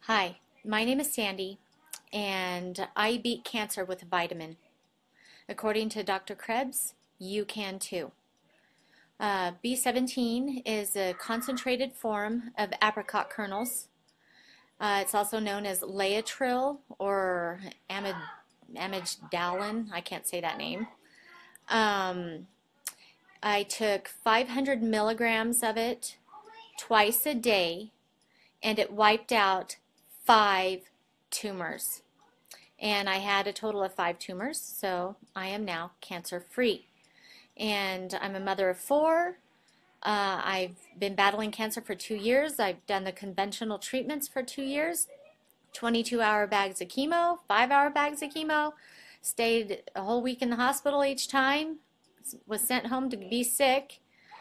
Hi, my name is Sandy, and I beat cancer with a vitamin. According to Dr. Krebs, you can too. B17 is a concentrated form of apricot kernels. It's also known as Laetrile or amygdalin. I can't say that name. Um, I took 500 milligrams of it twice a day, and it wiped out 5 tumors. And I had a total of 5 tumors, so I am now cancer free. And I'm a mother of 4. I've been battling cancer for 2 years. I've done the conventional treatments for 2 years, 22-hour bags of chemo, 5-hour bags of chemo, stayed a whole week in the hospital each time, was sent home to be sick.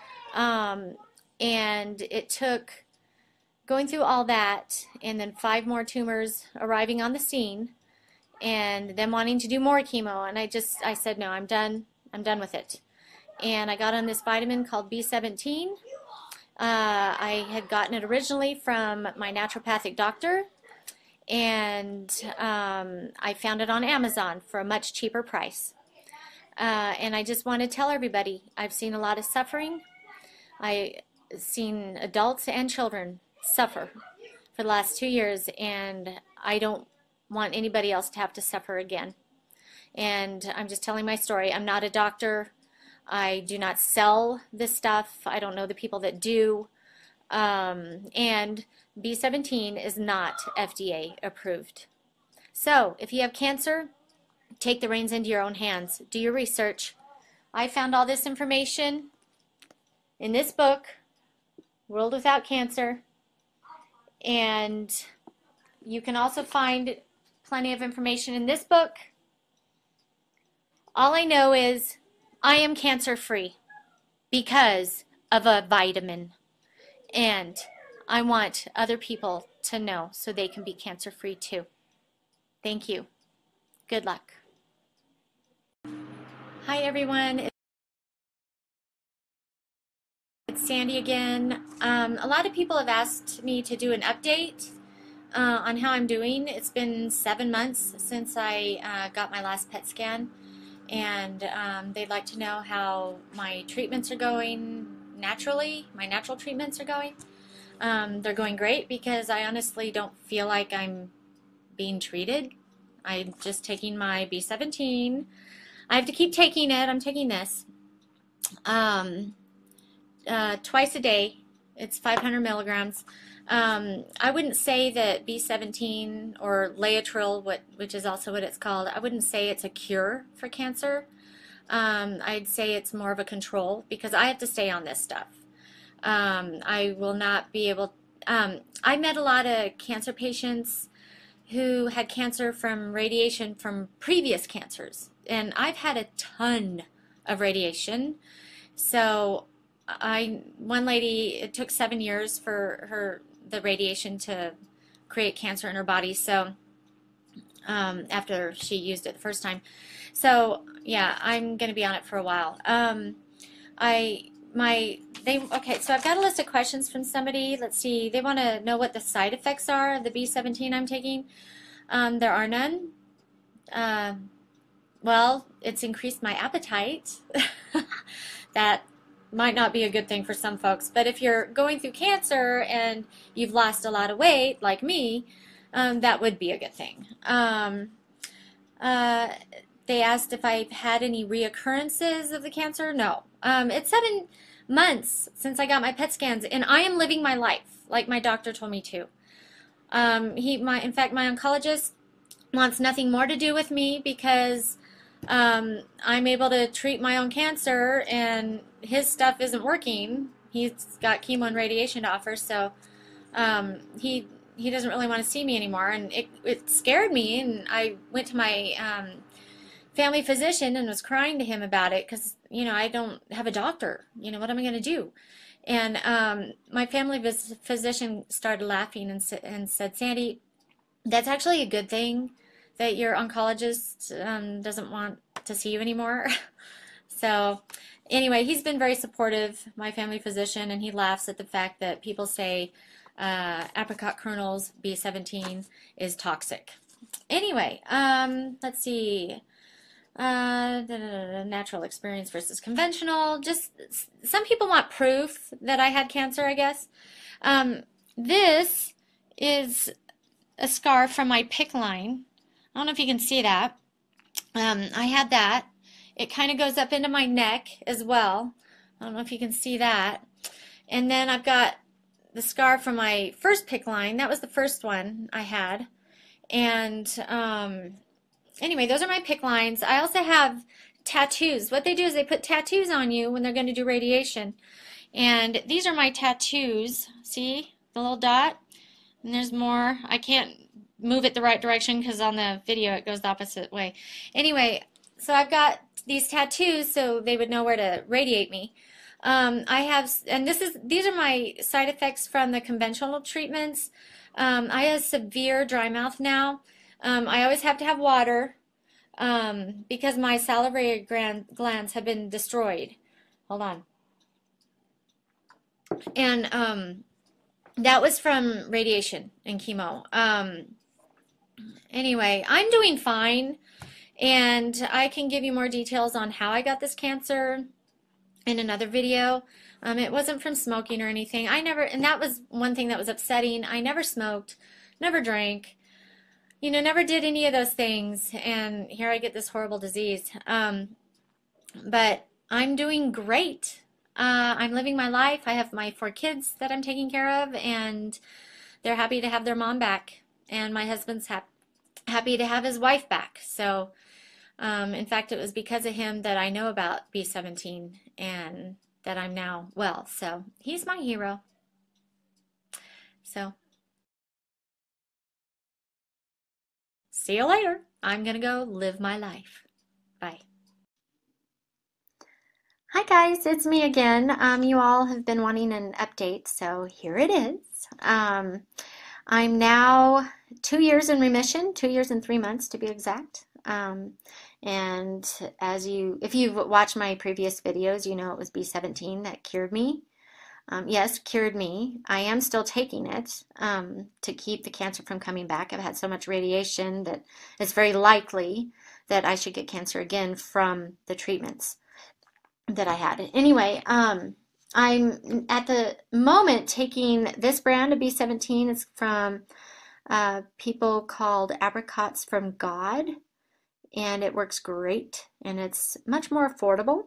And it took going through all that and then 5 more tumors arriving on the scene and them wanting to do more chemo, and I said no, I'm done with it. And I got on this vitamin called B17. I had gotten it originally from my naturopathic doctor, and I found it on Amazon for a much cheaper price. And I just want to tell everybody, I've seen a lot of suffering. I've seen adults and children suffer for the last 2 years, and I don't want anybody else to have to suffer again. And I'm just telling my story. I'm not a doctor. I do not sell this stuff. I don't know the people that do. And B17 is not FDA approved. So if you have cancer, take the reins into your own hands. Do your research. I found all this information in this book, World Without Cancer. And you can also find plenty of information in this book. All I know is I am cancer free because of a vitamin. And I want other people to know so they can be cancer free too. Thank you. Good luck. Hi everyone. It's Sandy again. A lot of people have asked me to do an update on how I'm doing. It's been 7 months since I got my last PET scan, and they'd like to know how my treatments are going naturally, my natural treatments are going. They're going great because I honestly don't feel like I'm being treated. I'm just taking my B17. I have to keep taking it. I'm taking this twice a day. It's 500 milligrams. I wouldn't say that B17 or Laetrile, which is also what it's called, I wouldn't say it's a cure for cancer. I'd say it's more of a control because I have to stay on this stuff. I will not be able. I met a lot of cancer patients who had cancer from radiation from previous cancers, and I've had a ton of radiation. So one lady, it took 7 years for the radiation to create cancer in her body. So after she used it the first time. So yeah, I'm going to be on it for a while. Okay, so I've got a list of questions from somebody. Let's see, they want to know what the side effects are of the B17 I'm taking. There are none. Well, it's increased my appetite. That might not be a good thing for some folks, but if you're going through cancer and you've lost a lot of weight, like me, that would be a good thing. They asked if I've had any reoccurrences of the cancer. No. It's 7 months since I got my PET scans, and I am living my life like my doctor told me to. In fact, my oncologist wants nothing more to do with me because I'm able to treat my own cancer, and his stuff isn't working. He's got chemo and radiation to offer, so he doesn't really want to see me anymore, and it scared me, and I went to my family physician and was crying to him about it because, I don't have a doctor. What am I going to do? And my family physician started laughing and said, Sandy, that's actually a good thing that your oncologist doesn't want to see you anymore. So anyway, he's been very supportive, my family physician, and he laughs at the fact that people say apricot kernels, B17 is toxic. Anyway, let's see. Natural experience versus conventional. Just some people want proof that I had cancer, I guess. This is a scar from my PICC line. I don't know if you can see that. I had that. It kind of goes up into my neck as well. I don't know if you can see that. And then I've got the scar from my first PICC line. That was the first one I had. And anyway, those are my PICC lines. I also have tattoos. What they do is they put tattoos on you when they're going to do radiation. And these are my tattoos. See the little dot? And there's more. I can't move it the right direction because on the video it goes the opposite way. Anyway, so I've got these tattoos so they would know where to radiate me. I have, and these are my side effects from the conventional treatments. I have severe dry mouth now. I always have to have water because my salivary glands have been destroyed. Hold on. And that was from radiation and chemo. Anyway, I'm doing fine, and I can give you more details on how I got this cancer in another video. It wasn't from smoking or anything. And that was one thing that was upsetting. I never smoked, never drank, you know, never did any of those things, and here I get this horrible disease. But I'm doing great. I'm living my life. I have my 4 kids that I'm taking care of, and they're happy to have their mom back, and my husband's happy to have his wife back. So in fact, it was because of him that I know about B17 and that I'm now well. So he's my hero. So see you later. I'm going to go live my life. Bye. Hi guys, it's me again. You all have been wanting an update, so here it is. I'm now 2 years in remission, 2 years and 3 months to be exact. And if you've watched my previous videos, you know it was B17 that cured me. Yes, cured me. I am still taking it to keep the cancer from coming back. I've had so much radiation that it's very likely that I should get cancer again from the treatments that I had. Anyway, I'm at the moment taking this brand of B17. It's from people called Apricots from God, and it works great, and it's much more affordable.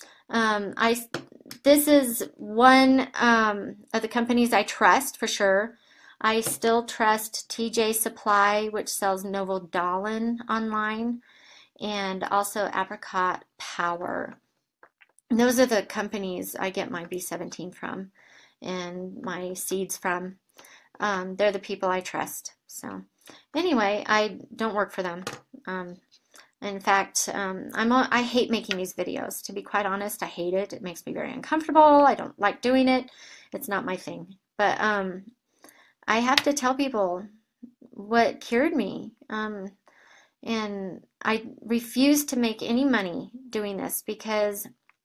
This is one of the companies I trust for sure. I still trust TJ Supply, which sells Novodolin online, and also Apricot Power. Those are the companies I get my B17 from and my seeds from. They're the people I trust. So anyway, I don't work for them. In fact, I hate making these videos. To be quite honest, I hate it. It makes me very uncomfortable. I don't like doing it. It's not my thing. But I have to tell people what cured me. And I refuse to make any money doing this because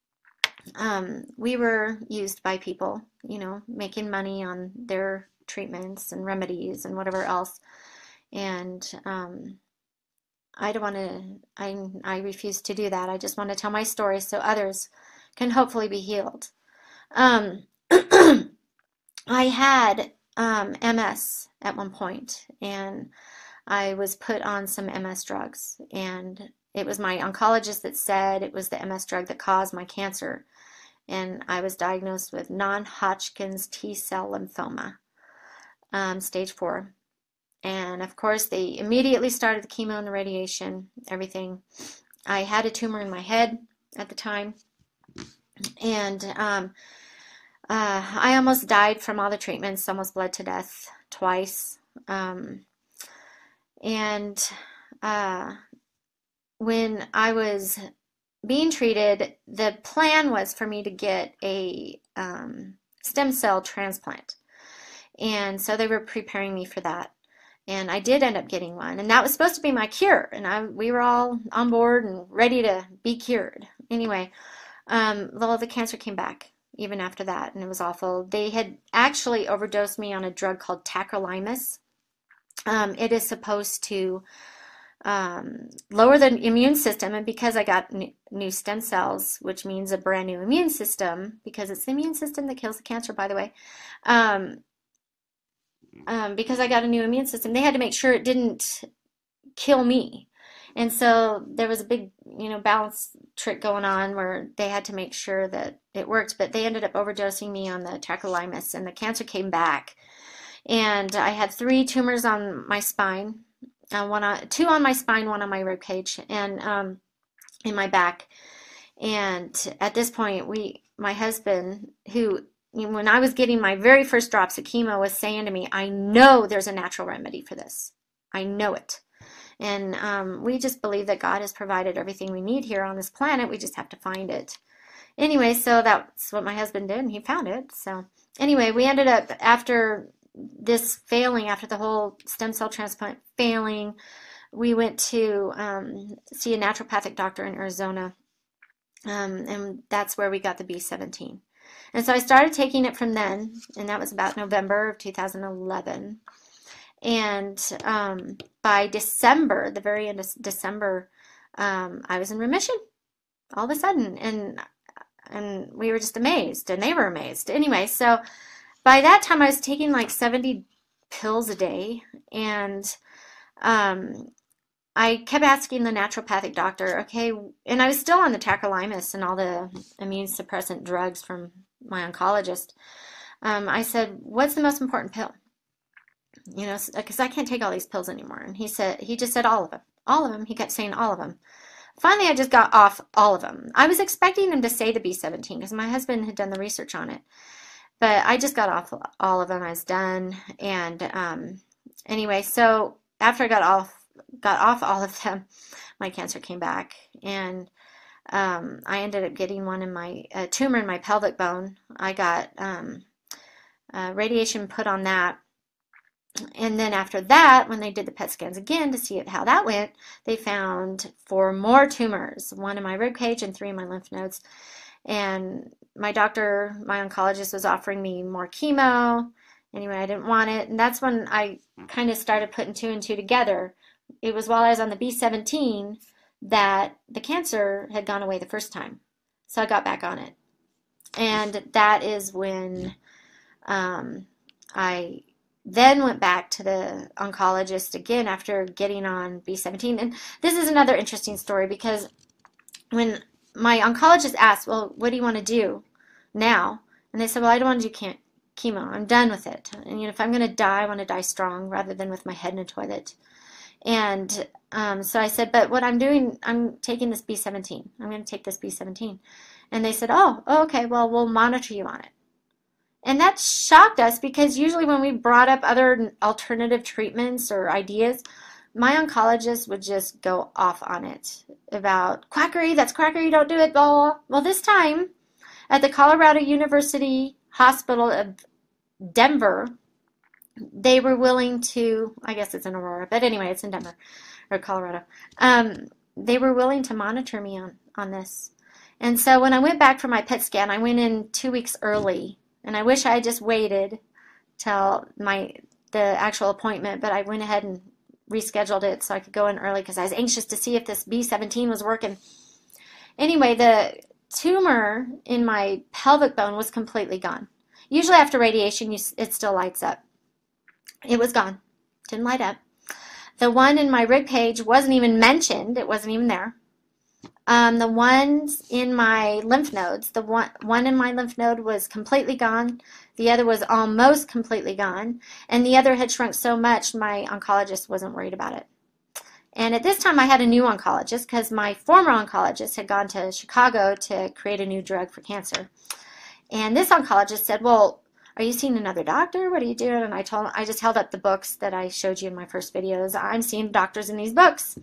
we were used by people, you know, making money on their treatments and remedies and whatever else. And I don't want to, I refuse to do that. I just want to tell my story so others can hopefully be healed. I had MS at one point, and I was put on some MS drugs, and it was my oncologist that said it was the MS drug that caused my cancer, and I was diagnosed with non-Hodgkin's T-cell lymphoma, stage 4. And of course, they immediately started the chemo and the radiation, everything. I had a tumor in my head at the time, and I almost died from all the treatments, almost bled to death twice. When I was being treated, the plan was for me to get a stem cell transplant. And so they were preparing me for that. And I did end up getting one. And that was supposed to be my cure. And we were all on board and ready to be cured. Anyway, the cancer came back. even after that, and it was awful. They had actually overdosed me on a drug called tacrolimus. It is supposed to lower the immune system, and because I got new stem cells, which means a brand new immune system, because it's the immune system that kills the cancer, by the way. Because I got a new immune system, they had to make sure it didn't kill me. And so there was a big, balance trick going on where they had to make sure that it worked, but they ended up overdosing me on the tacrolimus, and the cancer came back. And I had 3 tumors on my spine, 2 on my spine, 1 on my rib cage, and in my back. And at this point, my husband, who, when I was getting my very first drops of chemo, was saying to me, I know there's a natural remedy for this. I know it. And we just believe that God has provided everything we need here on this planet. We just have to find it. Anyway, so that's what my husband did, and he found it. So anyway, we ended up, after this failing, after the whole stem cell transplant failing, we went to see a naturopathic doctor in Arizona, and that's where we got the B17. And so I started taking it from then, and that was about November of 2011. And by December, the very end of December, I was in remission all of a sudden, and we were just amazed, and they were amazed. Anyway, so by that time, I was taking like 70 pills a day, and I kept asking the naturopathic doctor, okay, and I was still on the tacrolimus and all the immune suppressant drugs from my oncologist. I said, what's the most important pill? Because I can't take all these pills anymore. And he just said all of them. All of them. He kept saying all of them. Finally, I just got off all of them. I was expecting him to say the B17 because my husband had done the research on it. But I just got off all of them. I was done. And anyway, so after I got off all of them, my cancer came back. And I ended up getting a tumor in my pelvic bone. I got radiation put on that. And then after that, when they did the PET scans again to see how that went, they found 4 more tumors, 1 in my rib cage and 3 in my lymph nodes. And my oncologist, was offering me more chemo. Anyway, I didn't want it. And that's when I kind of started putting 2 and 2 together. It was while I was on the B17 that the cancer had gone away the first time. So I got back on it. And that is when I then went back to the oncologist again after getting on B17. And this is another interesting story, because when my oncologist asked, well, what do you want to do now? And they said, well, I don't want to do chemo. I'm done with it. And if I'm going to die, I want to die strong rather than with my head in a toilet. And so I said, but what I'm doing, I'm taking this B17. I'm going to take this B17. And they said, oh, okay, well, we'll monitor you on it. And that shocked us, because usually when we brought up other alternative treatments or ideas, my oncologist would just go off on it about quackery, that's quackery, don't do it, blah, blah, blah. Well, this time at the Colorado University Hospital of Denver, they were willing to, I guess it's in Aurora, but anyway, it's in Denver or Colorado. They were willing to monitor me on this. And so when I went back for my PET scan, I went in 2 weeks early. And I wish I had just waited till the actual appointment, but I went ahead and rescheduled it so I could go in early because I was anxious to see if this B17 was working. Anyway, the tumor in my pelvic bone was completely gone. Usually after radiation, it still lights up. It was gone. Didn't light up. The one in my rib cage wasn't even mentioned. It wasn't even there. The ones in my lymph nodes, the one in my lymph node was completely gone. The other was almost completely gone. And the other had shrunk so much, my oncologist wasn't worried about it. And at this time, I had a new oncologist because my former oncologist had gone to Chicago to create a new drug for cancer. And this oncologist said, well, are you seeing another doctor? What are you doing? And I just held up the books that I showed you in my first videos. I'm seeing doctors in these books.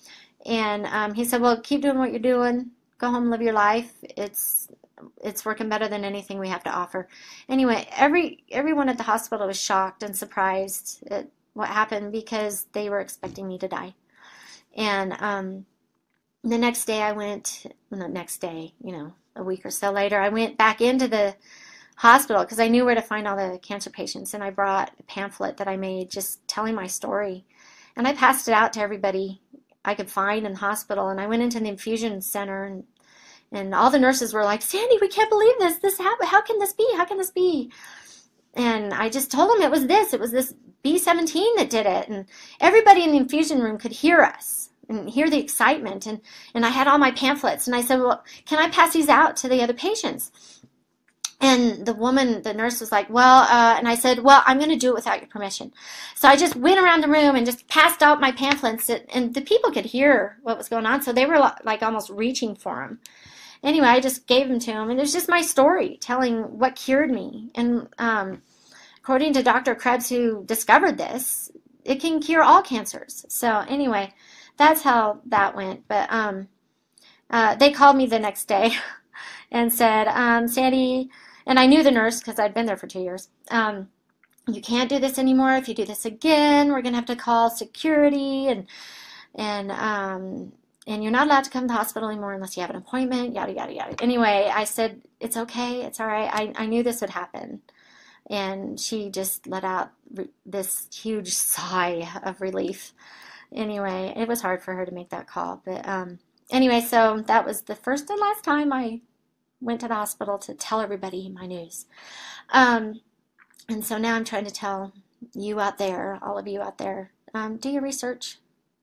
And he said, well, keep doing what you're doing. Go home, live your life. It's working better than anything we have to offer. Anyway, everyone at the hospital was shocked and surprised at what happened because they were expecting me to die. And the next day I went, well, the next day, a week or so later, I went back into the hospital because I knew where to find all the cancer patients, and I brought a pamphlet that I made just telling my story. And I passed it out to everybody I could find in the hospital. And I went into the infusion center, and all the nurses were like, Sandy, we can't believe this. This happened. How can this be? How can this be? And I just told them it was this B17 that did it. And everybody in the infusion room could hear us and hear the excitement. And I had all my pamphlets. And I said, well, can I pass these out to the other patients? And the nurse was like, well, and I said, well, I'm going to do it without your permission. So I just went around the room and just passed out my pamphlets, and the people could hear what was going on. So they were like almost reaching for them. Anyway, I just gave them to them, and it was just my story telling what cured me. And according to Dr. Krebs, who discovered this, it can cure all cancers. So anyway, that's how that went. But they called me the next day and said, Sandy, and I knew the nurse because I'd been there for 2 years. You can't do this anymore. If you do this again, we're going to have to call security, and you're not allowed to come to the hospital anymore unless you have an appointment, yada, yada, yada. Anyway, I said, it's okay. It's all right. I knew this would happen. And she just let out this huge sigh of relief. Anyway, it was hard for her to make that call. But anyway, so that was the first and last time I went to the hospital to tell everybody my news. And so now I'm trying to tell you out there, all of you out there, do your research.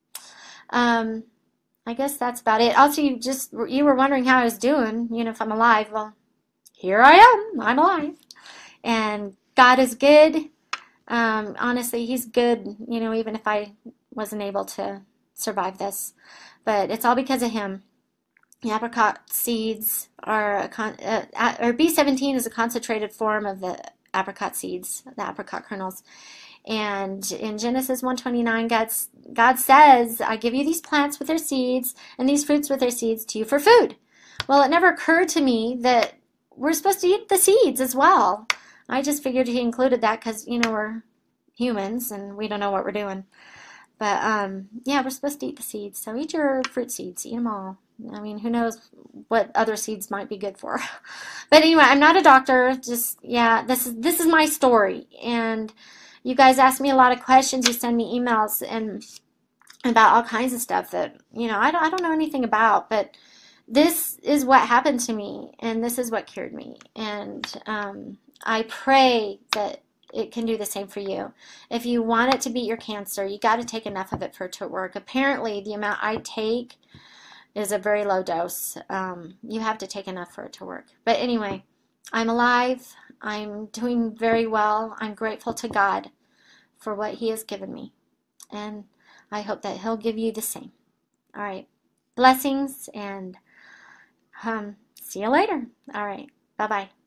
I guess that's about it. Also, you were wondering how I was doing, if I'm alive. Well, here I am. I'm alive. And God is good. Honestly, He's good, even if I wasn't able to survive this. But it's all because of Him. The apricot seeds or B17 is a concentrated form of the apricot seeds, the apricot kernels. And in Genesis 1:29, God says, I give you these plants with their seeds and these fruits with their seeds to you for food. Well, it never occurred to me that we're supposed to eat the seeds as well. I just figured He included that because, we're humans and we don't know what we're doing. But, yeah, we're supposed to eat the seeds. So eat your fruit seeds. Eat them all. I mean, who knows what other seeds might be good for. But anyway, I'm not a doctor. Just, yeah, this is my story. And you guys ask me a lot of questions. You send me emails and about all kinds of stuff that, I don't know anything about. But this is what happened to me, and this is what cured me. And I pray that it can do the same for you. If you want it to beat your cancer, you got to take enough of it for it to work. Apparently, the amount I take is a very low dose. You have to take enough for it to work. But anyway, I'm alive. I'm doing very well. I'm grateful to God for what He has given me. And I hope that He'll give you the same. All right. Blessings, and see you later. All right. Bye-bye.